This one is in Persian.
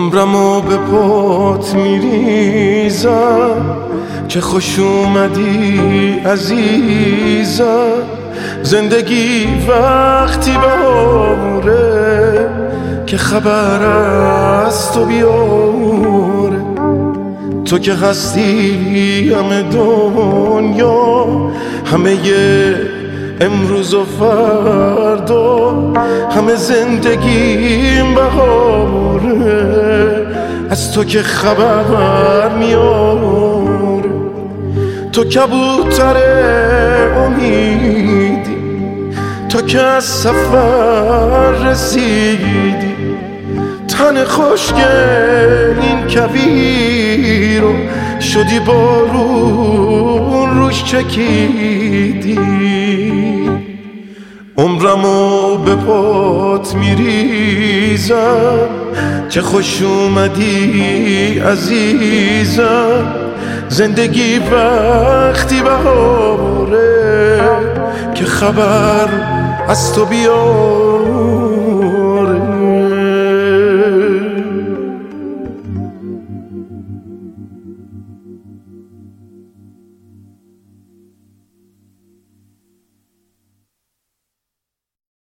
عمرمو به پات میریزم که خوش اومدی عزیزم. زندگی وقتی بهاره که خبر از تو بیاره. تو که هستی همه دنیا، همه امروز و فردا، همه زندگیم بهاره از تو که خبر میاره. تو کبوتر امیدی، تو که از سفر رسیدی، تن خوشگل این کویر رو شدی بارون روش چکیدی. عمرمو به پات میریزم که خوش اومدی عزیزم. زندگی وقتی بهاره که خبر از تو بیاره.